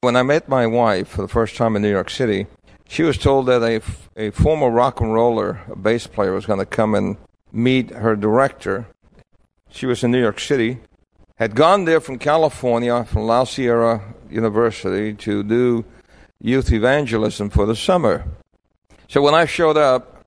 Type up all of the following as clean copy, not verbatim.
When I met my wife for the first time in New York City, she was told that a former rock and roller, a bass player, was going to come and meet her director. She was in New York City, had gone there from California, from La Sierra University, to do youth evangelism for the summer. So when I showed up,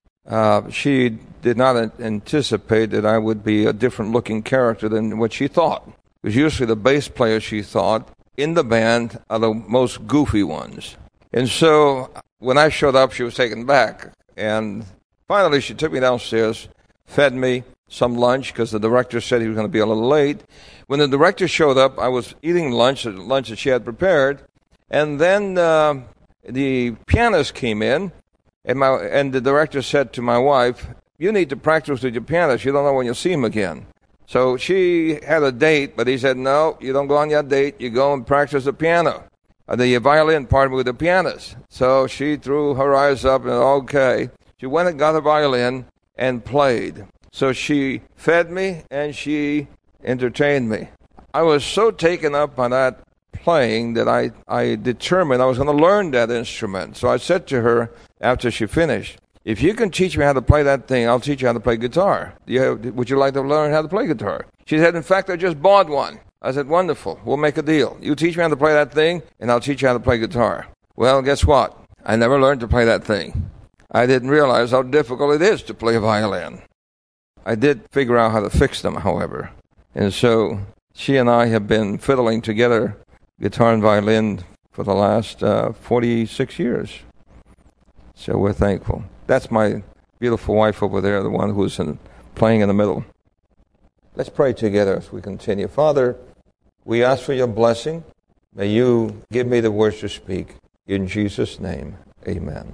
she did not anticipate that I would be a different-looking character than what she thought. It was usually the bass player, she thought, in the band are the most goofy ones. And so when I showed up, she was taken back. And finally, she took me downstairs, fed me some lunch, because the director said he was going to be a little late. When the director showed up, I was eating lunch that she had prepared. And then the pianist came in, and the director said to my wife, "You need to practice with your pianist. You don't know when you'll see him again." So she had a date, but he said, "No, you don't go on your date. You go and practice the piano, the violin part with the pianist." So she threw her eyes up and, okay. She went and got a violin and played. So she fed me and she entertained me. I was so taken up by that playing that I determined I was going to learn that instrument. So I said to her after she finished, "If you can teach me how to play that thing, I'll teach you how to play guitar. Would you like to learn how to play guitar?" She said, "In fact, I just bought one." I said, "Wonderful. We'll make a deal. You teach me how to play that thing, and I'll teach you how to play guitar." Well, guess what? I never learned to play that thing. I didn't realize how difficult it is to play a violin. I did figure out how to fix them, however. And so she and I have been fiddling together, guitar and violin, for the last 46 years. So we're thankful. That's my beautiful wife over there, the one who's playing in the middle. Let's pray together as we continue. Father, we ask for your blessing. May you give me the words to speak. In Jesus' name, amen.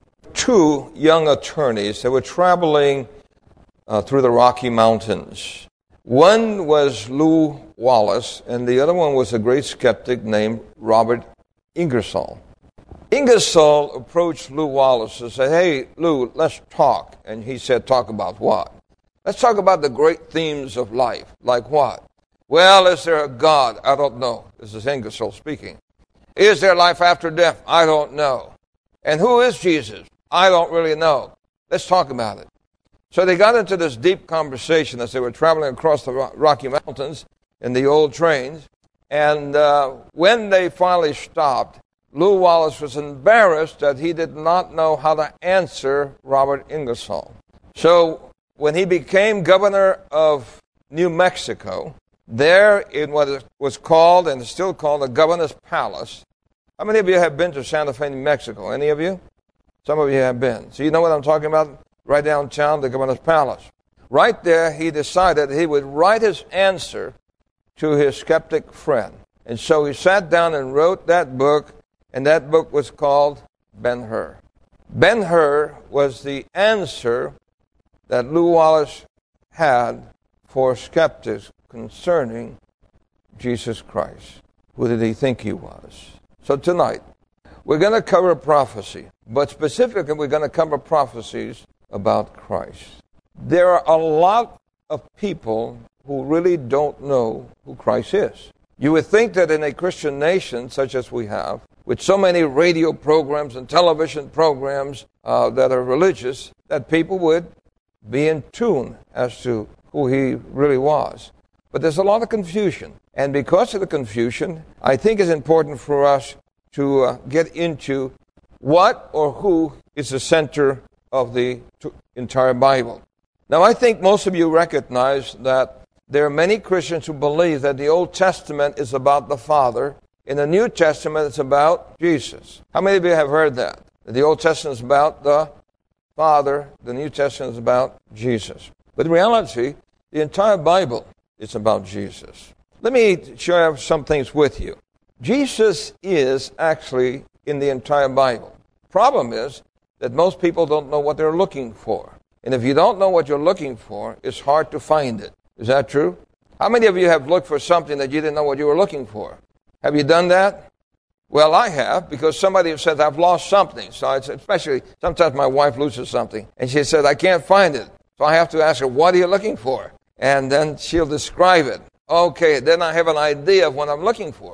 Two young attorneys that were traveling through the Rocky Mountains. One was Lew Wallace, and the other one was a great skeptic named Robert Ingersoll. Ingersoll approached Lew Wallace and said, "Hey, Lew, let's talk." And he said, "Talk about what?" "Let's talk about the great themes of life." "Like what?" "Well, is there a God?" "I don't know." This is Ingersoll speaking. "Is there life after death?" "I don't know." "And who is Jesus?" "I don't really know." "Let's talk about it." So they got into this deep conversation as they were traveling across the Rocky Mountains in the old trains. And when they finally stopped, Lew Wallace was embarrassed that he did not know how to answer Robert Ingersoll. So when he became governor of New Mexico, there in what was called and is still called the Governor's Palace. How many of you have been to Santa Fe, New Mexico? Any of you? Some of you have been. So you know what I'm talking about? Right downtown, the Governor's Palace. Right there, he decided he would write his answer to his skeptic friend. And so he sat down and wrote that book, and that book was called Ben-Hur. Ben-Hur was the answer that Lew Wallace had for skeptics concerning Jesus Christ. Who did he think he was? So tonight, we're going to cover prophecy, but specifically we're going to cover prophecies about Christ. There are a lot of people who really don't know who Christ is. You would think that in a Christian nation such as we have, with so many radio programs and television programs that are religious, that people would be in tune as to who he really was. But there's a lot of confusion. And because of the confusion, I think it's important for us to get into what or who is the center of the entire Bible. Now, I think most of you recognize that there are many Christians who believe that the Old Testament is about the Father. In the New Testament, it's about Jesus. How many of you have heard that? The Old Testament is about the Father. The New Testament is about Jesus. But in reality, the entire Bible is about Jesus. Let me share some things with you. Jesus is actually in the entire Bible. Problem is that most people don't know what they're looking for. And if you don't know what you're looking for, it's hard to find it. Is that true? How many of you have looked for something that you didn't know what you were looking for? Have you done that? Well, I have, because somebody said, "I've lost something." So especially sometimes my wife loses something, and she says, "I can't find it." So I have to ask her, "What are you looking for?" And then she'll describe it. Okay, then I have an idea of what I'm looking for.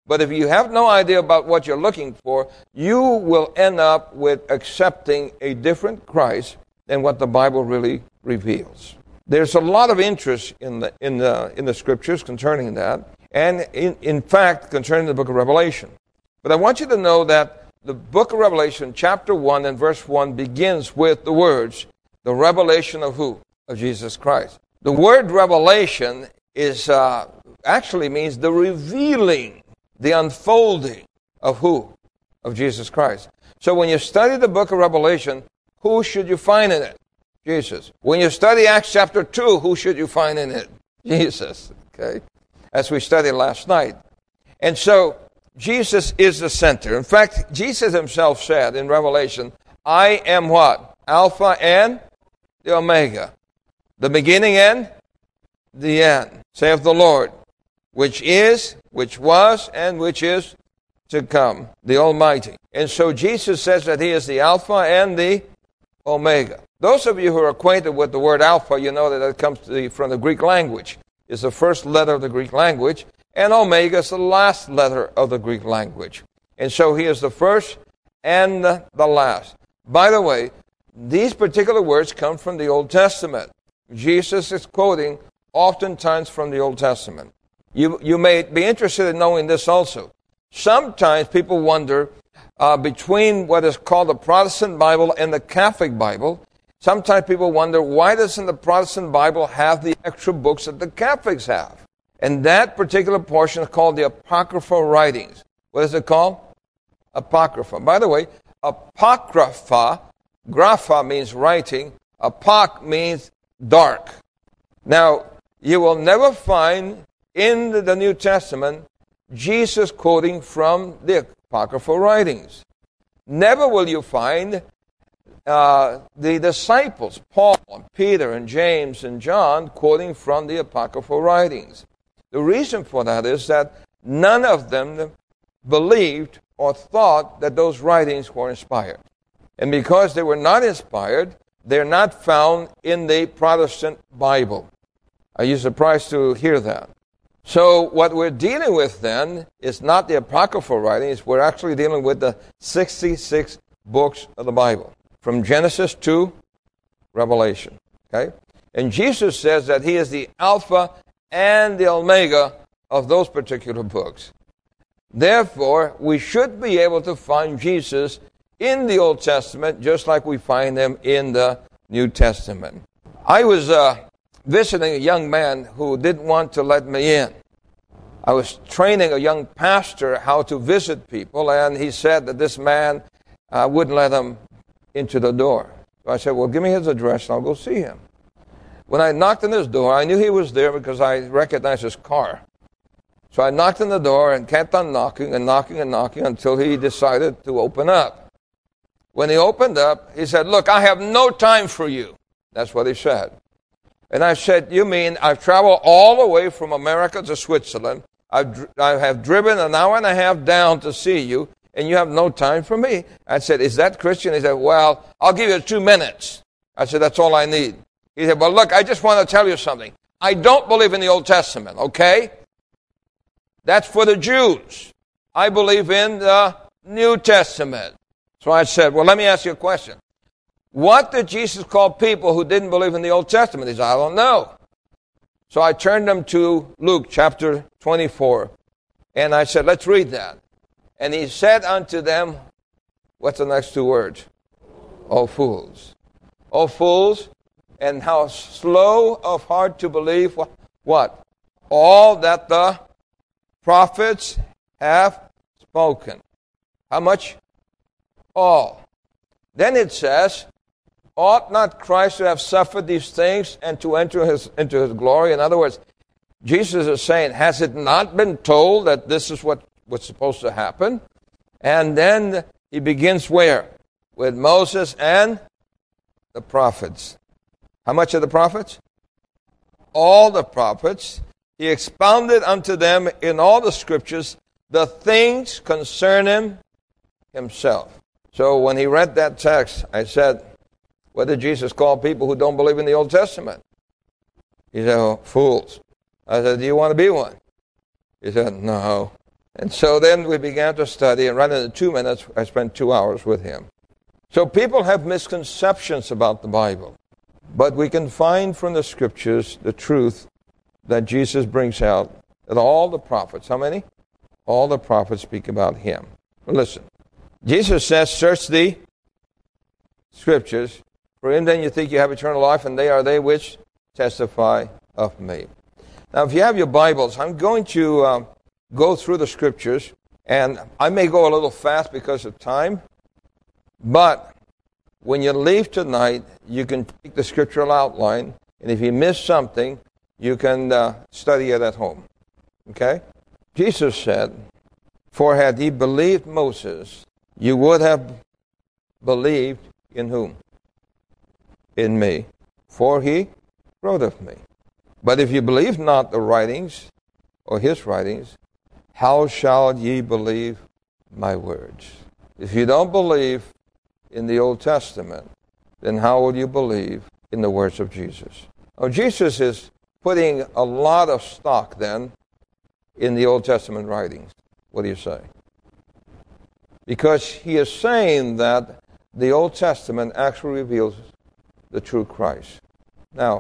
But if you have no idea about what you're looking for, you will end up with accepting a different Christ than what the Bible really reveals. There's a lot of interest in the Scriptures concerning that, and in fact concerning the book of Revelation. But I want you to know that the book of Revelation, chapter 1 and verse 1, begins with the words, the revelation of who? Of Jesus Christ. The word revelation is actually means the revealing, the unfolding of who? Of Jesus Christ. So when you study the book of Revelation, who should you find in it? Jesus. When you study Acts chapter 2, who should you find in it? Jesus. Okay? As we studied last night. And so, Jesus is the center. In fact, Jesus himself said in Revelation, I am what? Alpha and the Omega. The beginning and the end, saith the Lord, which is, which was, and which is to come, the Almighty. And so Jesus says that he is the Alpha and the Omega. Those of you who are acquainted with the word Alpha, you know that it comes from the Greek language. It's the first letter of the Greek language, and Omega is the last letter of the Greek language. And so he is the first and the last. By the way, these particular words come from the Old Testament. Jesus is quoting oftentimes from the Old Testament. You may be interested in knowing this also. Sometimes people wonder between what is called the Protestant Bible and the Catholic Bible. Sometimes people wonder, why doesn't the Protestant Bible have the extra books that the Catholics have? And that particular portion is called the Apocryphal Writings. What is it called? Apocrypha. By the way, Apocrypha, grapha means writing, apoc means dark. Now, you will never find in the New Testament Jesus quoting from the Apocryphal Writings. Never will you find the disciples, Paul, and Peter, and James, and John, quoting from the Apocryphal Writings. The reason for that is that none of them believed or thought that those writings were inspired. And because they were not inspired, they're not found in the Protestant Bible. Are you surprised to hear that? So what we're dealing with then is not the Apocryphal writings. We're actually dealing with the 66 books of the Bible, from Genesis to Revelation. Okay? And Jesus says that he is the Alpha and the Omega of those particular books. Therefore, we should be able to find Jesus in the Old Testament just like we find them in the New Testament. I was visiting a young man who didn't want to let me in. I was training a young pastor how to visit people, and he said that this man wouldn't let him into the door. So I said, well, give me his address and I'll go see him. When I knocked on his door, I knew he was there because I recognized his car. So I knocked on the door and kept on knocking and knocking and knocking until he decided to open up. When he opened up, he said, look, I have no time for you. That's what he said. And I said, you mean I've traveled all the way from America to Switzerland. I have driven an hour and a half down to see you, and you have no time for me. I said, is that Christian? He said, well, I'll give you 2 minutes. I said, that's all I need. He said, well, look, I just want to tell you something. I don't believe in the Old Testament, okay? That's for the Jews. I believe in the New Testament. So I said, well, let me ask you a question. What did Jesus call people who didn't believe in the Old Testament? He said, I don't know. So I turned them to Luke chapter 24. And I said, let's read that. And he said unto them, what's the next 2 words? O fools. O fools, and how slow of heart to believe what? All that the prophets have spoken. How much? All. Then it says, ought not Christ to have suffered these things and to enter into his glory? In other words, Jesus is saying, has it not been told that this is what was supposed to happen? And then he begins where? With Moses and the prophets. How much of the prophets? All the prophets. He expounded unto them in all the scriptures the things concerning himself. So when he read that text, I said, what did Jesus call people who don't believe in the Old Testament? He said, oh, fools. I said, do you want to be one? He said, no. And so then we began to study, and rather than 2 minutes, I spent 2 hours with him. So people have misconceptions about the Bible. But we can find from the Scriptures the truth that Jesus brings out, that all the prophets, how many? All the prophets speak about him. Well, listen, Jesus says, search the Scriptures, for in them you think you have eternal life, and they are they which testify of me. Now, if you have your Bibles, I'm going to go through the Scriptures, and I may go a little fast because of time, but when you leave tonight, you can take the scriptural outline, and if you miss something, you can study it at home. Okay? Jesus said, for had ye believed Moses, you would have believed in whom? In me. For he wrote of me. But if you believe not the writings, or his writings, how shall ye believe my words? If you don't believe in the Old Testament, then how will you believe in the words of Jesus? Now, Jesus is putting a lot of stock then in the Old Testament writings. What do you say? Because he is saying that the Old Testament actually reveals the true Christ. Now,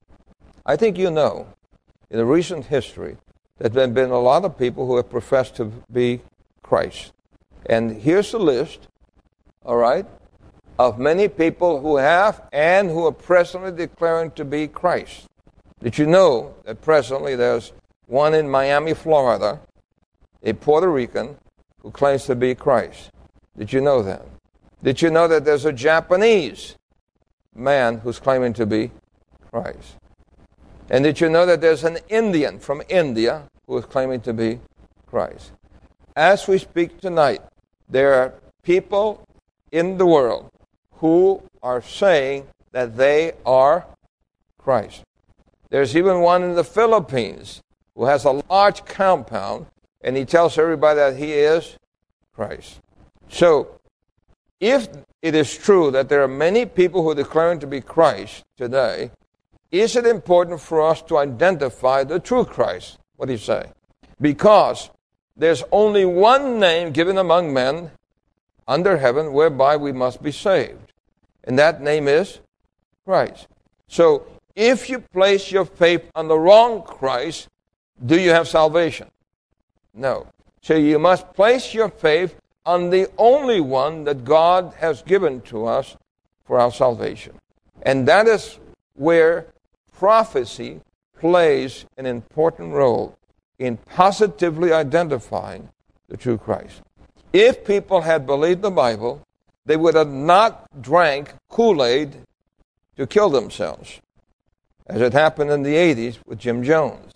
I think you know, in the recent history, that there have been a lot of people who have professed to be Christ. And here's the list, all right, of many people who have and who are presently declaring to be Christ. Did you know that presently there's one in Miami, Florida, a Puerto Rican, who claims to be Christ? Did you know that? Did you know that there's a Japanese man who's claiming to be Christ? And did you know that there's an Indian from India who is claiming to be Christ? As we speak tonight, there are people in the world who are saying that they are Christ. There's even one in the Philippines who has a large compound, and he tells everybody that he is Christ. So, if it is true that there are many people who are declaring to be Christ today, is it important for us to identify the true Christ? What do you say? Because there's only one name given among men under heaven whereby we must be saved. And that name is Christ. So, if you place your faith on the wrong Christ, do you have salvation? No. So you must place your faith on the only one that God has given to us for our salvation. And that is where prophecy plays an important role in positively identifying the true Christ. If people had believed the Bible, they would have not drank Kool-Aid to kill themselves, as it happened in the 80s with Jim Jones.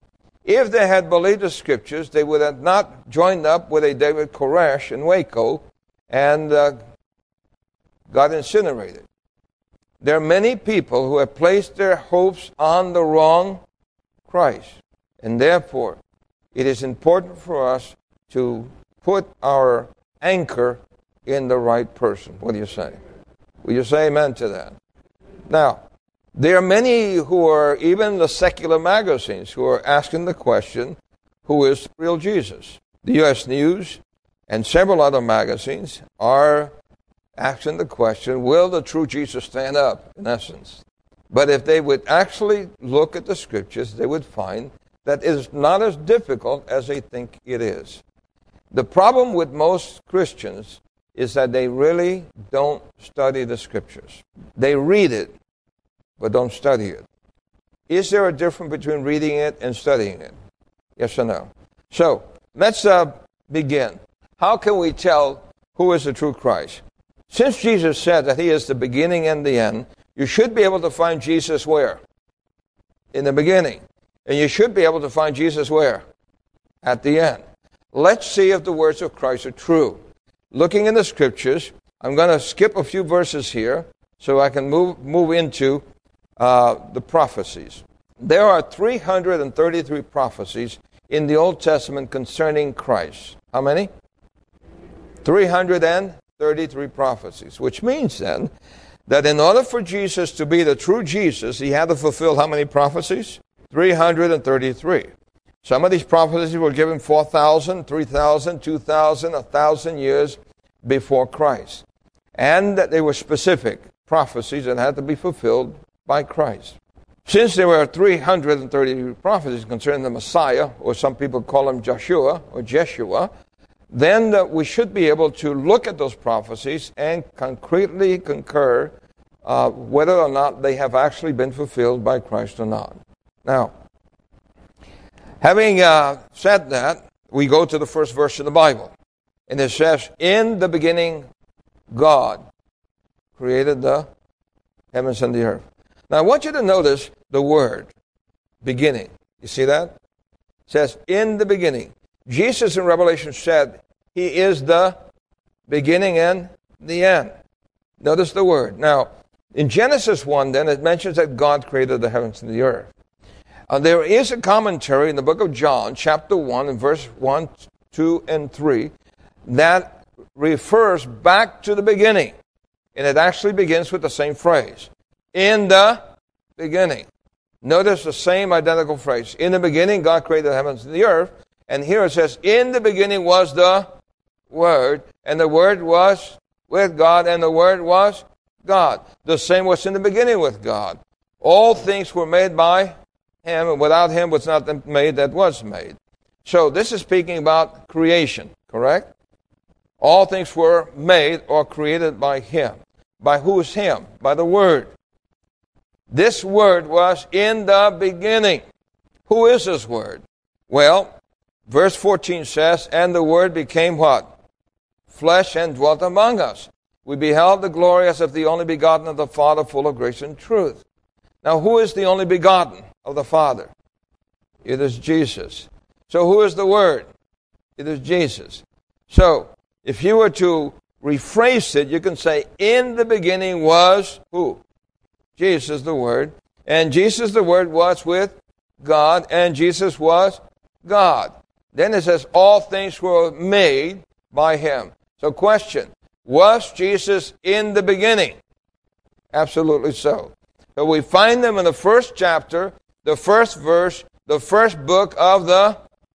If they had believed the Scriptures, they would have not joined up with a David Koresh in Waco and got incinerated. There are many people who have placed their hopes on the wrong Christ, and therefore it is important for us to put our anchor in the right person. What do you say? Will you say amen to that? Now, there are many who are, even the secular magazines, who are asking the question, who is the real Jesus? The U.S. News and several other magazines are asking the question, will the true Jesus stand up, in essence? But if they would actually look at the Scriptures, they would find that it is not as difficult as they think it is. The problem with most Christians is that they really don't study the Scriptures. They read it, but don't study it. Is there a difference between reading it and studying it? Yes or no? So, let's begin. How can we tell who is the true Christ? Since Jesus said that he is the beginning and the end, you should be able to find Jesus where? In the beginning. And you should be able to find Jesus where? At the end. Let's see if the words of Christ are true. Looking in the Scriptures, I'm going to skip a few verses here so I can move into the prophecies. There are 333 prophecies in the Old Testament concerning Christ. How many? 333 prophecies, which means then that in order for Jesus to be the true Jesus, he had to fulfill how many prophecies? 333. Some of these prophecies were given 4,000, 3,000, 2,000, 1,000 years before Christ. And that they were specific prophecies that had to be fulfilled by Christ. Since there were 330 prophecies concerning the Messiah, or some people call him Joshua or Jeshua, then we should be able to look at those prophecies and concretely concur whether or not they have actually been fulfilled by Christ or not. Now, having said that, we go to the first verse of the Bible. And it says, in the beginning, God created the heavens and the earth. Now, I want you to notice the word, beginning. You see that? It says, in the beginning. Jesus in Revelation said, he is the beginning and the end. Notice the word. Now, in Genesis 1, then, it mentions that God created the heavens and the earth. There is a commentary in the book of John, chapter 1, and verse 1, 2, and 3, that refers back to the beginning. And it actually begins with the same phrase. In the beginning. Notice the same identical phrase. In the beginning, God created the heavens and the earth. And here it says, in the beginning was the Word, and the Word was with God, and the Word was God. The same was in the beginning with God. All things were made by Him, and without Him was not made that was made. So this is speaking about creation, correct? All things were made or created by Him. By who is Him? By the Word. This Word was in the beginning. Who is this Word? Well, verse 14 says, and the Word became what? Flesh and dwelt among us. We beheld the glory as of the only begotten of the Father, full of grace and truth. Now, who is the only begotten of the Father? It is Jesus. So who is the Word? It is Jesus. So, if you were to rephrase it, you can say, in the beginning was who? Jesus the Word. And Jesus the Word was with God, and Jesus was God. Then it says, all things were made by Him. So question, was Jesus in the beginning? Absolutely so. So we find them in the first chapter, the first verse, the first book of the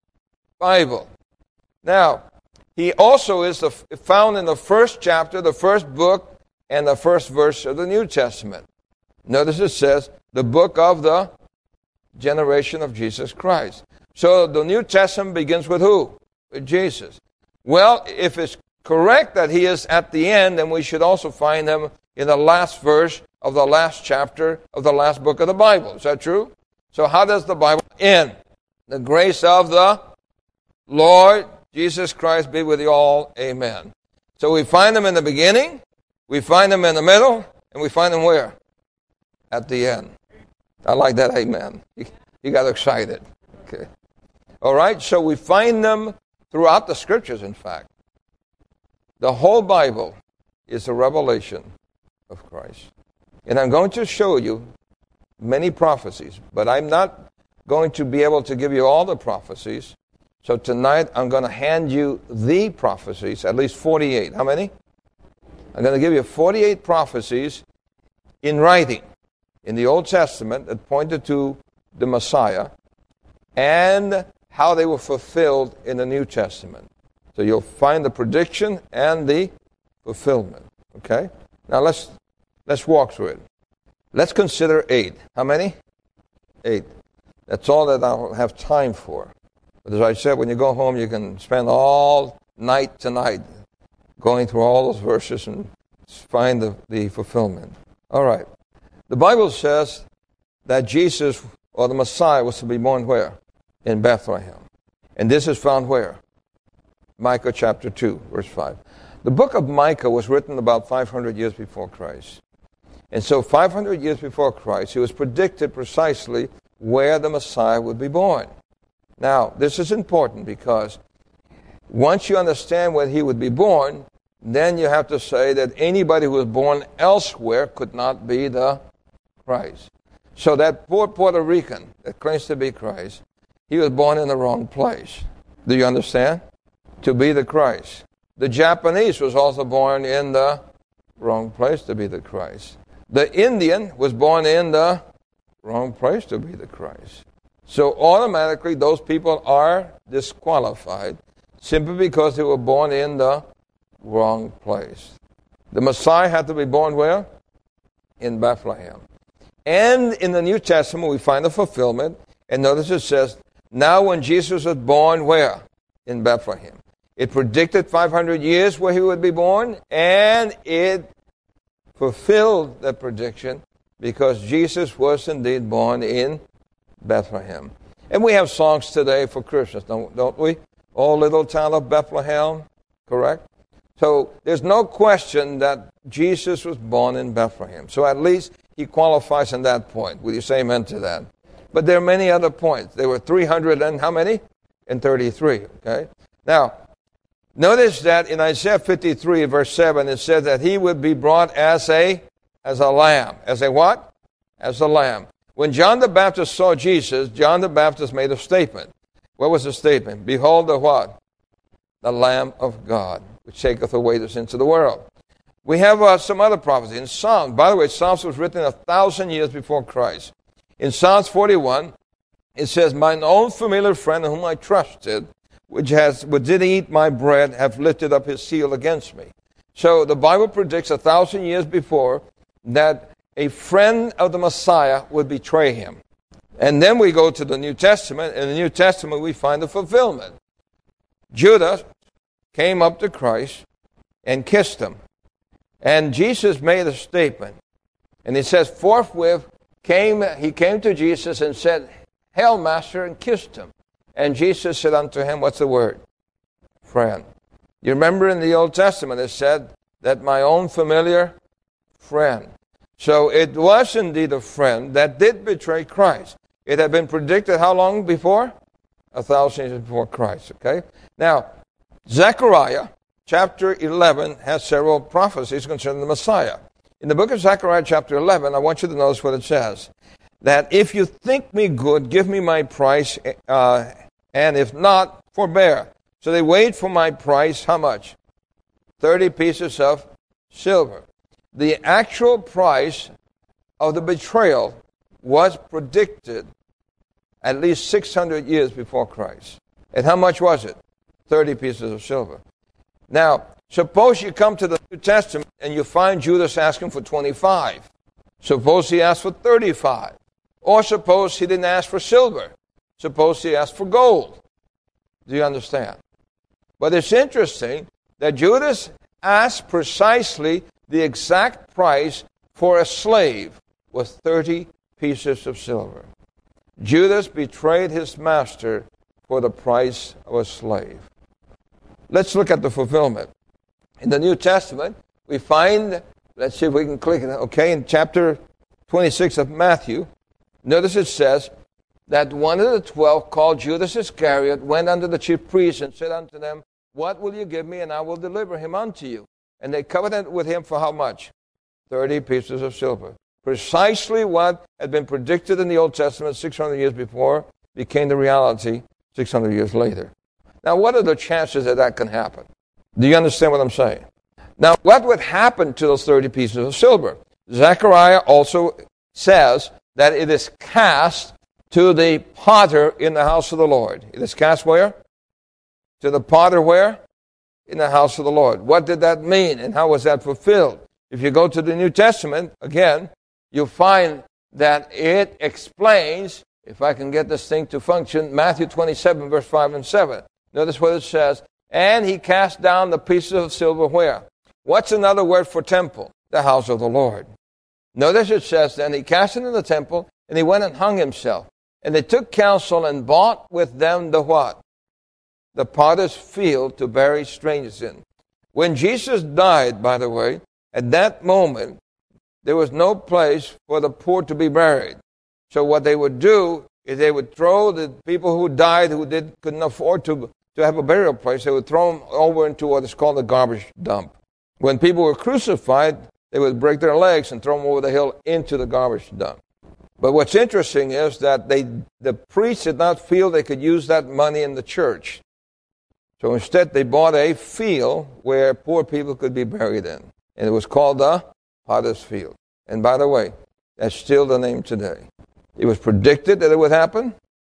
Bible. Now, He also is found in the first chapter, the first book, and the first verse of the New Testament. Notice it says, the book of the generation of Jesus Christ. So the New Testament begins with who? With Jesus. Well, if it's correct that He is at the end, then we should also find Him in the last verse of the last chapter of the last book of the Bible. Is that true? So how does the Bible end? The grace of the Lord Jesus Christ be with you all. Amen. So we find Him in the beginning, we find Him in the middle, and we find Him where? At the end. I like that amen. You got excited. Okay. All right, so we find them throughout the Scriptures, in fact. The whole Bible is a revelation of Christ. And I'm going to show you many prophecies, but I'm not going to be able to give you all the prophecies. So tonight I'm going to hand you the prophecies, at least 48. How many? I'm going to give you 48 prophecies in writing in the Old Testament that pointed to the Messiah and how they were fulfilled in the New Testament. So you'll find the prediction and the fulfillment. Okay? Now let's walk through it. Let's consider 8. How many? 8. That's all that I'll have time for. But as I said, when you go home, you can spend all night tonight going through all those verses and find the fulfillment. All right. The Bible says that Jesus, or the Messiah, was to be born where? In Bethlehem. And this is found where? Micah chapter 2, verse 5. The book of Micah was written about 500 years before Christ. And so 500 years before Christ, it was predicted precisely where the Messiah would be born. Now, this is important because once you understand where He would be born, then you have to say that anybody who was born elsewhere could not be the Christ. So that poor Puerto Rican that claims to be Christ, he was born in the wrong place. Do you understand? To be the Christ. The Japanese was also born in the wrong place to be the Christ. The Indian was born in the wrong place to be the Christ. So automatically those people are disqualified simply because they were born in the wrong place. The Messiah had to be born where? In Bethlehem. And in the New Testament we find the fulfillment. And notice it says, now when Jesus was born where? In Bethlehem. It predicted 500 years where he would be born, and it fulfilled the prediction because Jesus was indeed born in Bethlehem. And we have songs today for Christmas, don't we? Oh, little town of Bethlehem, correct? So there's no question that Jesus was born in Bethlehem. So at least he qualifies on that point. Will you say amen to that? But there are many other points. There were 300 and how many? And 33, okay? Now, notice that in Isaiah 53, verse 7, it says that he would be brought as a lamb. As a what? As a lamb. When John the Baptist saw Jesus, John the Baptist made a statement. What was the statement? Behold the what? The Lamb of God, which taketh away the sins of the world. We have some other prophecy. In Psalms, by the way, Psalms was written 1,000 years before Christ. In Psalms 41, it says, mine own familiar friend in whom I trusted, which did eat my bread, have lifted up his seal against me. So the Bible predicts 1,000 years before that a friend of the Messiah would betray him. And then we go to the New Testament. In the New Testament, we find the fulfillment. Judas came up to Christ and kissed him. And Jesus made a statement. And it says, forthwith he came to Jesus and said, Hail, Master, and kissed him. And Jesus said unto him, what's the word? Friend. You remember in the Old Testament it said that my own familiar friend. So it was indeed a friend that did betray Christ. It had been predicted how long before? 1,000 years before Christ, okay? Now, Zechariah chapter 11 has several prophecies concerning the Messiah. In the book of Zechariah chapter 11, I want you to notice what it says. That if you think me good, give me my price, and if not, forbear. So they weighed for my price, how much? 30 pieces of silver. The actual price of the betrayal was predicted at least 600 years before Christ. And how much was it? 30 pieces of silver. Now, suppose you come to the New Testament and you find Judas asking for 25. Suppose he asked for 35. Or suppose he didn't ask for silver. Suppose he asked for gold. Do you understand? But it's interesting that Judas asked precisely the exact price for a slave was 30 pieces of silver. Judas betrayed his master for the price of a slave. Let's look at the fulfillment. In the New Testament, we find, let's see if we can click it, okay, in chapter 26 of Matthew, notice it says that one of the 12, called Judas Iscariot, went unto the chief priests and said unto them, what will you give me, and I will deliver him unto you? And they covenanted with him for how much? 30 pieces of silver. Precisely what had been predicted in the Old Testament 600 years before became the reality 600 years later. Now, what are the chances that that can happen? Do you understand what I'm saying? Now, what would happen to those 30 pieces of silver? Zechariah also says that it is cast to the potter in the house of the Lord. It is cast where? To the potter where? In the house of the Lord. What did that mean, and how was that fulfilled? If you go to the New Testament, again, you'll find that it explains, if I can get this thing to function, Matthew 27, verse 5 and 7. Notice what it says. And he cast down the pieces of silver where? What's another word for temple? The house of the Lord. Notice it says, then he cast it in the temple, and he went and hung himself. And they took counsel and bought with them the what? The potter's field to bury strangers in. When Jesus died, by the way, at that moment, there was no place for the poor to be buried. So what they would do is they would throw the people who died, who couldn't afford to have a burial place, they would throw them over into what is called the garbage dump. When people were crucified, they would break their legs and throw them over the hill into the garbage dump. But what's interesting is that the priests did not feel they could use that money in the church. So instead, they bought a field where poor people could be buried in. And it was called the Potter's Field. And by the way, that's still the name today. It was predicted that it would happen.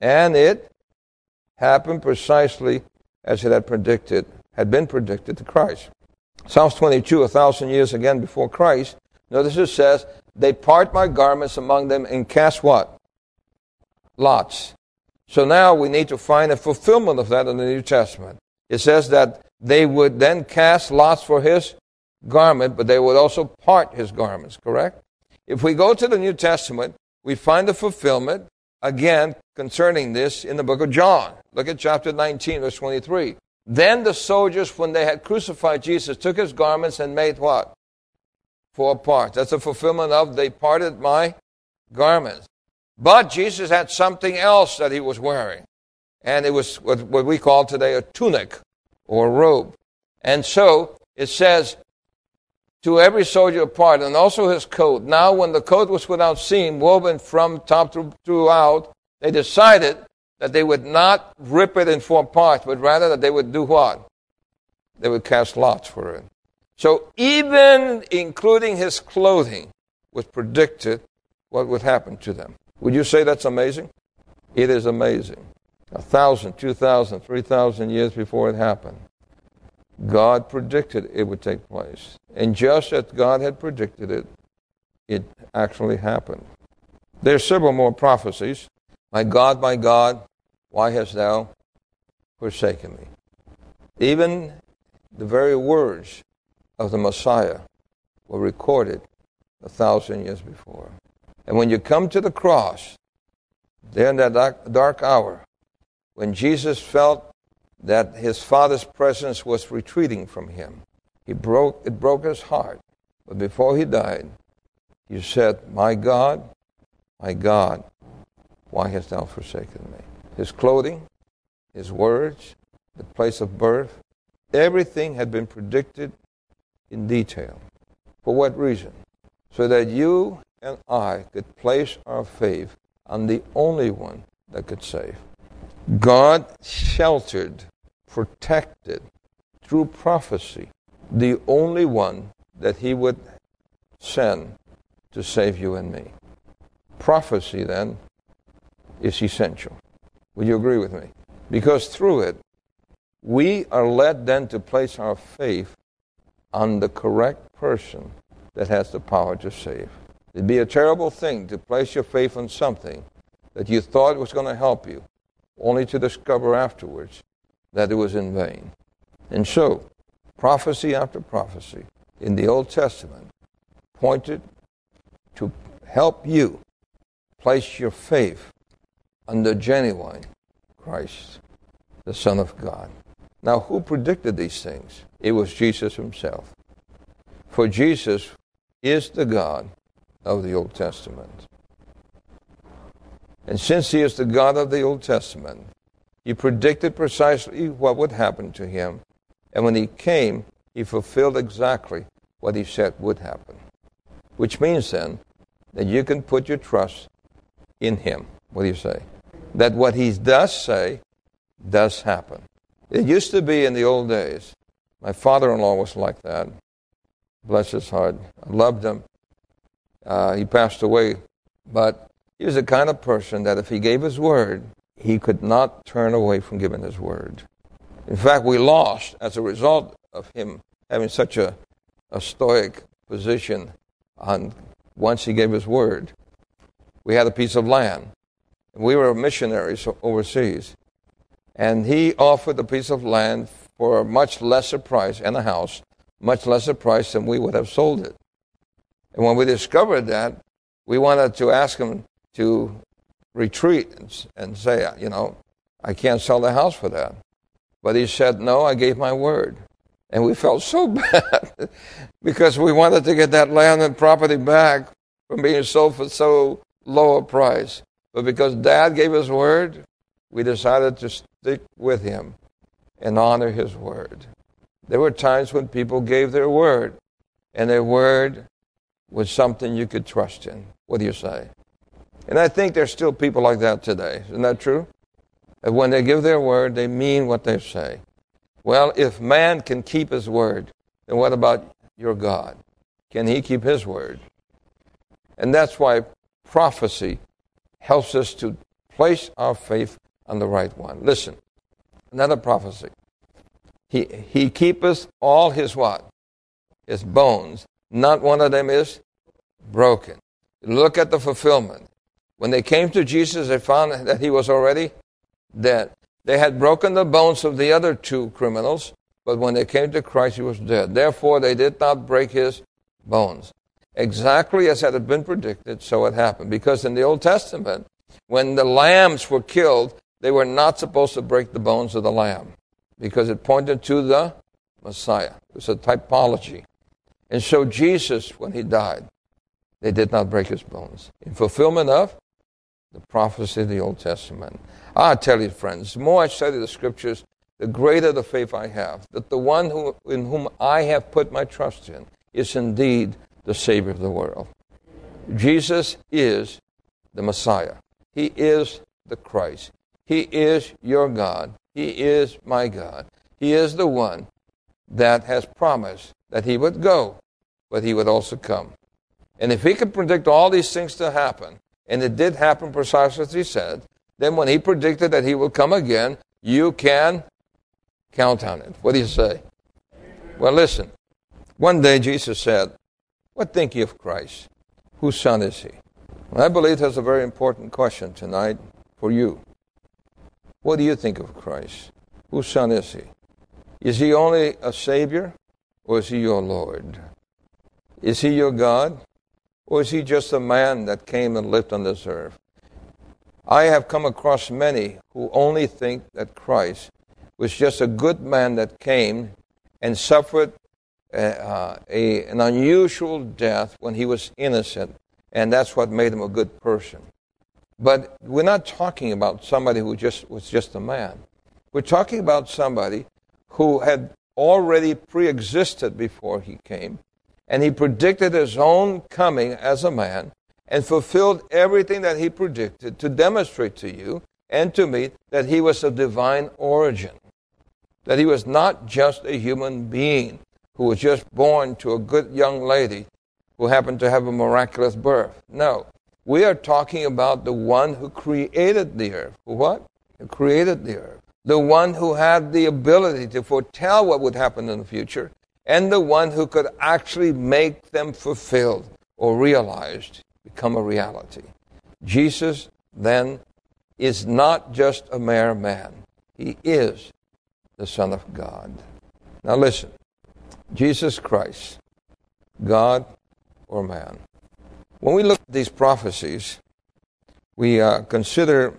And it happened precisely as it had been predicted to Christ. Psalms 22, 1,000 years again before Christ. Notice it says, they part my garments among them and cast what? Lots. So now we need to find a fulfillment of that in the New Testament. It says that they would then cast lots for his garment, but they would also part his garments, correct? If we go to the New Testament, we find the fulfillment, again, concerning this in the book of John. Look at chapter 19, verse 23. Then the soldiers, when they had crucified Jesus, took his garments and made what? 4 parts. That's a fulfillment of, they parted my garments. But Jesus had something else that he was wearing. And it was what we call today a tunic or a robe. And so it says, to every soldier a part, and also his coat. Now when the coat was without seam, woven from top throughout, they decided that they would not rip it in 4 parts, but rather that they would do what? They would cast lots for it. So even including his clothing was predicted what would happen to them. Would you say that's amazing? It is amazing. 1,000, 2,000, 3,000 years before it happened, God predicted it would take place. And just as God had predicted it, it actually happened. There are several more prophecies. My God, why hast thou forsaken me? Even the very words of the Messiah were recorded 1,000 years before. And when you come to the cross, there in that dark hour, when Jesus felt that his Father's presence was retreating from him, it broke his heart. But before he died, he said, my God, why hast thou forsaken me? His clothing, his words, the place of birth, everything had been predicted in detail. For what reason? So that you and I could place our faith on the only one that could save. God sheltered, protected, through prophecy, the only one that he would send to save you and me. Prophecy, then, is essential. Would you agree with me? Because through it, we are led then to place our faith on the correct person that has the power to save. It'd be a terrible thing to place your faith on something that you thought was going to help you, only to discover afterwards that it was in vain. And so, prophecy after prophecy in the Old Testament pointed to help you place your faith on the genuine Christ, the Son of God. Now, who predicted these things? It was Jesus himself. For Jesus is the God of the Old Testament. And since he is the God of the Old Testament, he predicted precisely what would happen to him. And when he came, he fulfilled exactly what he said would happen. Which means then that you can put your trust in him. What do you say? That what he does say does happen. It used to be in the old days. My father-in-law was like that. Bless his heart. I loved him. He passed away. But he was the kind of person that if he gave his word, he could not turn away from giving his word. In fact, we lost as a result of him having such a stoic position on once he gave his word. We had a piece of land. We were missionaries overseas. And he offered a piece of land for a much lesser price, and a house, much lesser price than we would have sold it. And when we discovered that, we wanted to ask him to retreat and say, I can't sell the house for that. But he said, no, I gave my word. And we felt so bad because we wanted to get that land and property back from being sold for so low a price. But because Dad gave his word, we decided to stick with him and honor his word. There were times when people gave their word, and their word was something you could trust in. What do you say? And I think there's still people like that today. Isn't that true? That when they give their word, they mean what they say. Well, if man can keep his word, then what about your God? Can he keep his word? And that's why prophecy helps us to place our faith on the right one. Listen, another prophecy. He keepeth all his what? His bones. Not one of them is broken. Look at the fulfillment. When they came to Jesus, they found that he was already dead. They had broken the bones of the other two criminals, but when they came to Christ, he was dead. Therefore, they did not break his bones. Exactly as had been predicted, so it happened. Because in the Old Testament, when the lambs were killed, they were not supposed to break the bones of the lamb, because it pointed to the Messiah. It was a typology. And so Jesus, when he died, they did not break his bones. In fulfillment of the prophecy of the Old Testament. I tell you, friends, the more I study the Scriptures, the greater the faith I have, that the one in whom I have put my trust in is indeed the Savior of the world. Jesus is the Messiah. He is the Christ. He is your God. He is my God. He is the one that has promised that he would go, but he would also come. And if he could predict all these things to happen, and it did happen precisely as he said, then when he predicted that he will come again, you can count on it. What do you say? Well, listen. One day Jesus said, "What think ye of Christ? Whose son is he?" And I believe that's a very important question tonight for you. What do you think of Christ? Whose son is he? Is he only a Savior, or is he your Lord? Is he your God, or is he just a man that came and lived on this earth? I have come across many who only think that Christ was just a good man that came and suffered an unusual death when he was innocent, and that's what made him a good person. But we're not talking about somebody who was just a man. We're talking about somebody who had already pre-existed before he came, and he predicted his own coming as a man and fulfilled everything that he predicted to demonstrate to you and to me that he was of divine origin, that he was not just a human being who was just born to a good young lady who happened to have a miraculous birth. No, we are talking about the one who created the earth. What? Who created the earth. The one who had the ability to foretell what would happen in the future, and the one who could actually make them fulfilled or realized, become a reality. Jesus, then, is not just a mere man. He is the Son of God. Now listen, Jesus Christ, God or man. When we look at these prophecies, we consider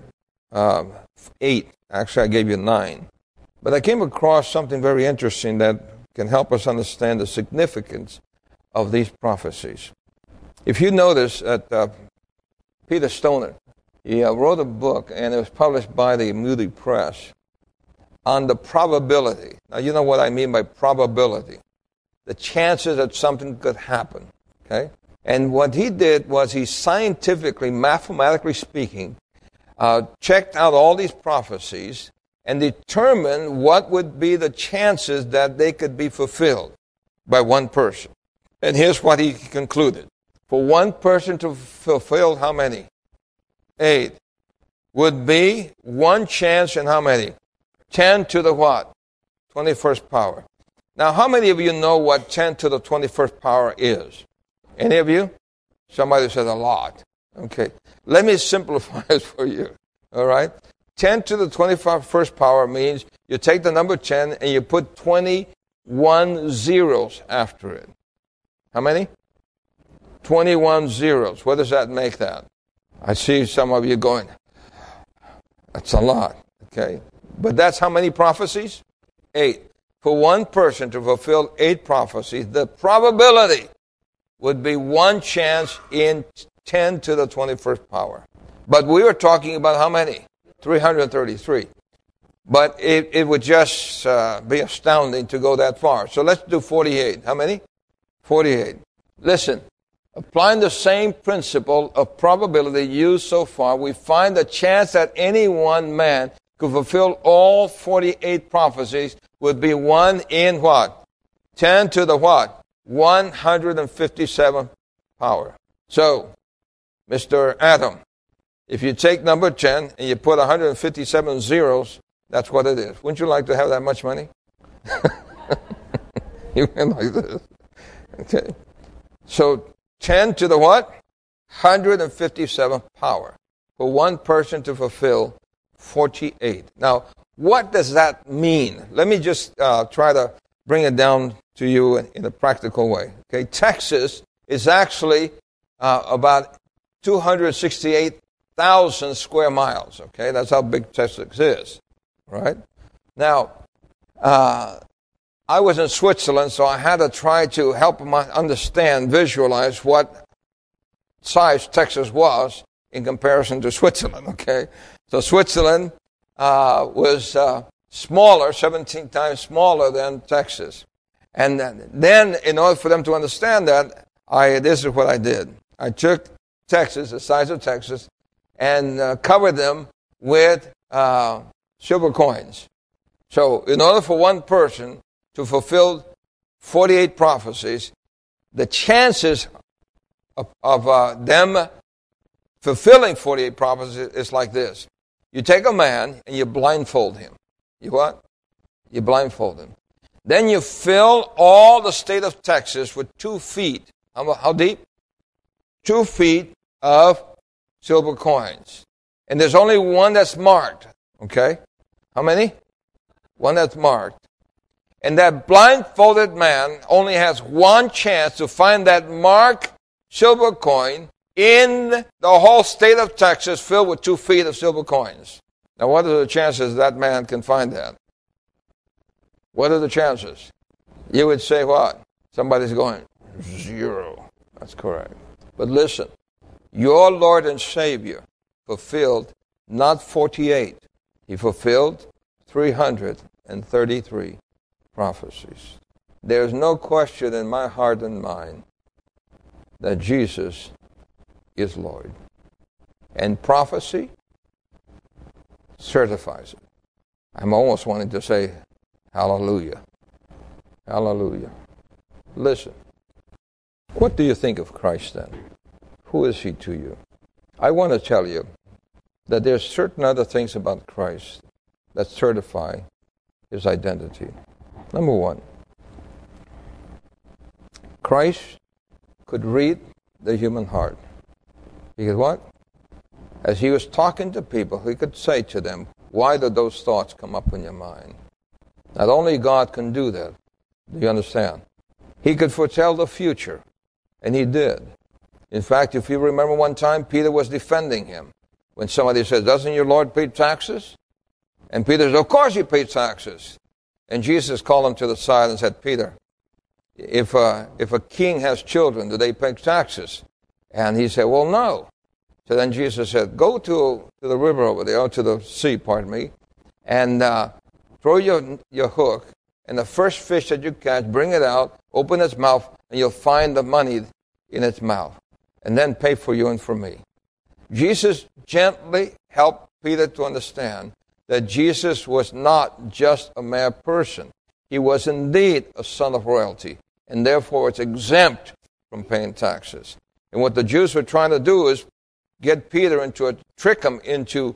8. Actually, I gave you 9. But I came across something very interesting that can help us understand the significance of these prophecies. If you notice that Peter Stoner, he wrote a book, and it was published by the Moody Press, on the probability. Now, you know what I mean by probability. The chances that something could happen. Okay? And what he did was he scientifically, mathematically speaking, checked out all these prophecies and determined what would be the chances that they could be fulfilled by one person. And here's what he concluded. For one person to fulfill how many? 8. Would be one chance in how many? 10 to the what? 21st power. Now, how many of you know what 10 to the 21st power is? Any of you? Somebody said a lot. Okay. Let me simplify it for you. All right? 10 to the 21st power means you take the number 10 and you put 21 zeros after it. How many? 21 zeros. What does that make that? I see some of you going, that's a lot. Okay. But that's how many prophecies? 8. For one person to fulfill 8 prophecies, the probability would be one chance in 10 to the 21st power. But we were talking about how many? 333. But it would just be astounding to go that far. So let's do 48. How many? 48. Listen, applying the same principle of probability used so far, we find the chance that any one man could fulfill all 48 prophecies would be 1 in what? 10 to the what? 157 power. So, Mr. Adam, If you take number 10 and you put 157 zeros, that's what it is. Wouldn't you like to have that much money? You went like this. Okay. So 10 to the what? 157 power for one person to fulfill 48. Now, what does that mean? Let me just try to bring it down to you in a practical way. Okay, Texas is actually about 268,000 square miles. Okay, that's how big Texas is, right? Now, I was in Switzerland, so I had to try to help them understand, visualize what size Texas was in comparison to Switzerland, okay? So Switzerland was smaller, 17 times smaller than Texas. And then, in order for them to understand that, this is what I did. I took Texas, the size of Texas, and covered them with silver coins. So in order for one person to fulfill 48 prophecies, the chances of them fulfilling 48 prophecies is like this. You take a man and you blindfold him. You what? You blindfold him. Then you fill all the state of Texas with 2 feet. How deep? 2 feet of silver coins. And there's only one that's marked. Okay? How many? One that's marked. And that blindfolded man only has one chance to find that marked silver coin in the whole state of Texas filled with 2 feet of silver coins. Now, what are the chances that man can find that? What are the chances? You would say what? Somebody's going, 0. That's correct. But listen, your Lord and Savior fulfilled not 48. He fulfilled 333 prophecies. There's no question in my heart and mind that Jesus is Lord. And prophecy certifies it. I'm almost wanting to say, hallelujah. Hallelujah. Listen, what do you think of Christ then? Who is he to you? I want to tell you that there's certain other things about Christ that certify his identity. Number one, Christ could read the human heart. He could what? As he was talking to people, he could say to them, why do those thoughts come up in your mind? Not only God can do that. Do you understand? He could foretell the future, and he did. In fact, if you remember one time, Peter was defending him. When somebody says, doesn't your Lord pay taxes? And Peter said, of course he pays taxes. And Jesus called him to the side and said, Peter, if a king has children, do they pay taxes? And he said, well, no. So then Jesus said, go to the river over there, or to the sea, pardon me, and throw your hook, and the first fish that you catch, bring it out, open its mouth, and you'll find the money in its mouth. And then pay for you and for me. Jesus gently helped Peter to understand that Jesus was not just a mere person. He was indeed a son of royalty, and therefore it's exempt from paying taxes. And what the Jews were trying to do is get Peter trick him into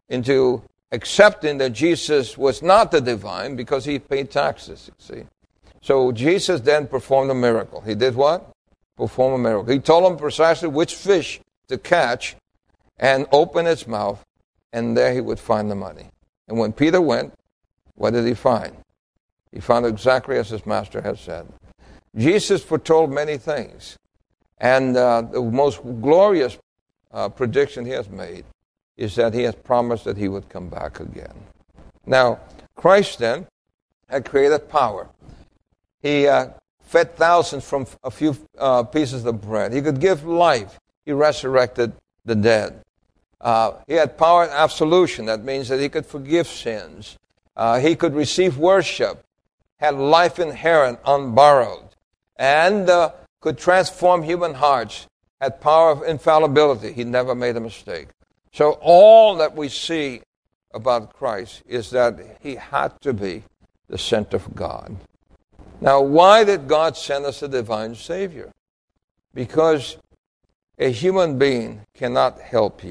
accepting that Jesus was not the divine because he paid taxes, you see. So Jesus then performed a miracle. He did what? Perform a miracle. He told him precisely which fish to catch and open its mouth, and there he would find the money. And when Peter went, what did he find? He found exactly as his master had said. Jesus foretold many things, and the most glorious prediction he has made is that he has promised that he would come back again. Now, Christ then had created power. He fed thousands from a few pieces of bread. He could give life. He resurrected the dead. He had power in absolution. That means that he could forgive sins. He could receive worship, had life inherent, unborrowed, and could transform human hearts, had power of infallibility. He never made a mistake. So all that we see about Christ is that he had to be the center of God. Now, why did God send us a divine Savior? Because a human being cannot help you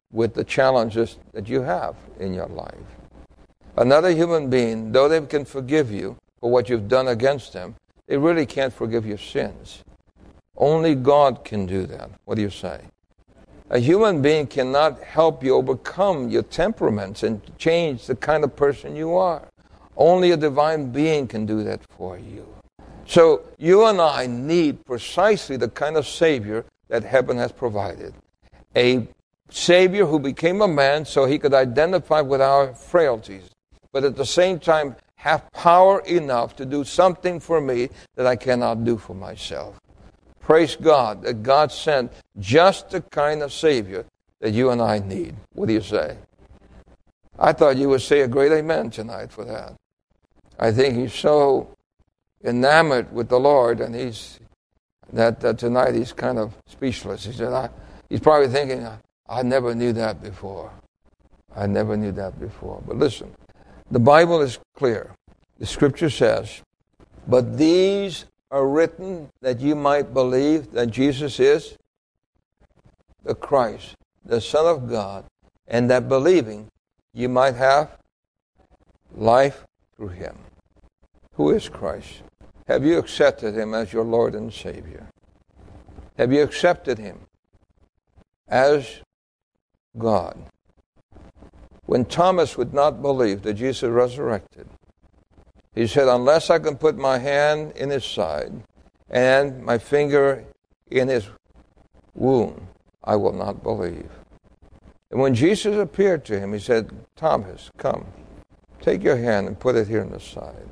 with the challenges that you have in your life. Another human being, though they can forgive you for what you've done against them, they really can't forgive your sins. Only God can do that. What do you say? A human being cannot help you overcome your temperaments and change the kind of person you are. Only a divine being can do that for you. So you and I need precisely the kind of Savior that heaven has provided. A Savior who became a man so he could identify with our frailties, but at the same time have power enough to do something for me that I cannot do for myself. Praise God that God sent just the kind of Savior that you and I need. What do you say? I thought you would say a great amen tonight for that. I think he's so enamored with the Lord, and tonight he's kind of speechless. He said, he's probably thinking, I never knew that before. I never knew that before. But listen, the Bible is clear. The Scripture says, but these are written that you might believe that Jesus is the Christ, the Son of God, and that believing you might have life through him. Who is Christ? Have you accepted him as your Lord and Savior? Have you accepted him as God? When Thomas would not believe that Jesus resurrected, he said, unless I can put my hand in his side and my finger in his wound, I will not believe. And when Jesus appeared to him, he said, Thomas, come, take your hand and put it here in the side.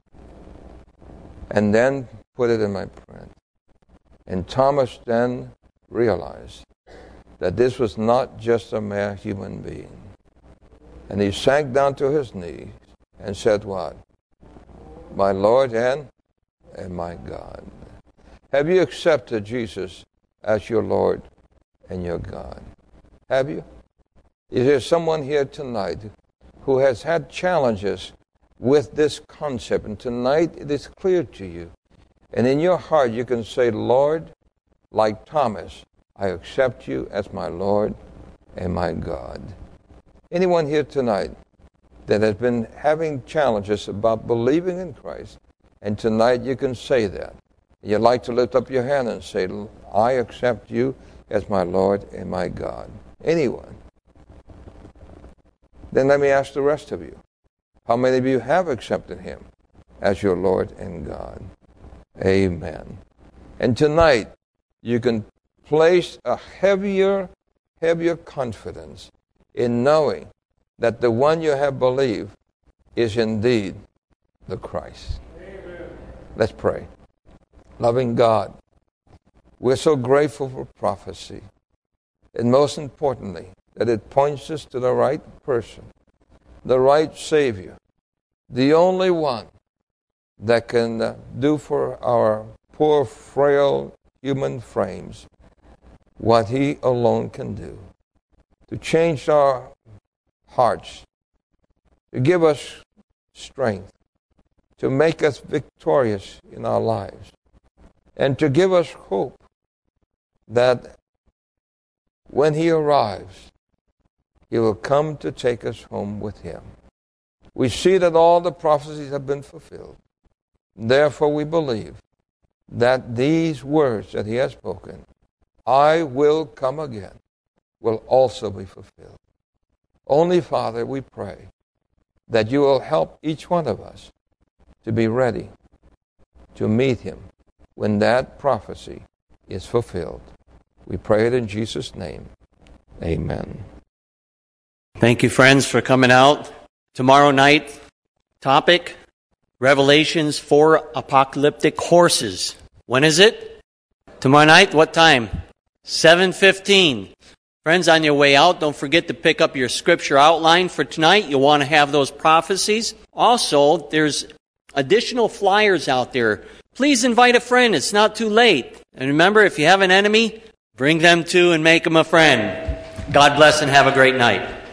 And then put it in my print. And Thomas then realized that this was not just a mere human being. And he sank down to his knees and said what? My Lord and my God. Have you accepted Jesus as your Lord and your God? Have you? Is there someone here tonight who has had challenges with this concept, and tonight it is clear to you, and in your heart you can say, Lord, like Thomas, I accept you as my Lord and my God. Anyone here tonight that has been having challenges about believing in Christ, and tonight you can say that. You'd like to lift up your hand and say, I accept you as my Lord and my God. Anyone? Then let me ask the rest of you. How many of you have accepted him as your Lord and God? Amen. And tonight, you can place a heavier confidence in knowing that the one you have believed is indeed the Christ. Amen. Let's pray. Loving God, we're so grateful for prophecy. And most importantly, that it points us to the right person, the right Savior, the only one that can do for our poor, frail human frames what he alone can do. To change our hearts, to give us strength, to make us victorious in our lives, and to give us hope that when he arrives, he will come to take us home with him. We see that all the prophecies have been fulfilled. Therefore, we believe that these words that he has spoken, I will come again, will also be fulfilled. Only, Father, we pray that you will help each one of us to be ready to meet him when that prophecy is fulfilled. We pray it in Jesus' name. Amen. Thank you, friends, for coming out. Tomorrow night, topic, Revelations 4 apocalyptic horses. When is it? Tomorrow night, what time? 7:15. Friends, on your way out, don't forget to pick up your scripture outline for tonight. You'll want to have those prophecies. Also, there's additional flyers out there. Please invite a friend. It's not too late. And remember, if you have an enemy, bring them to and make them a friend. God bless and have a great night.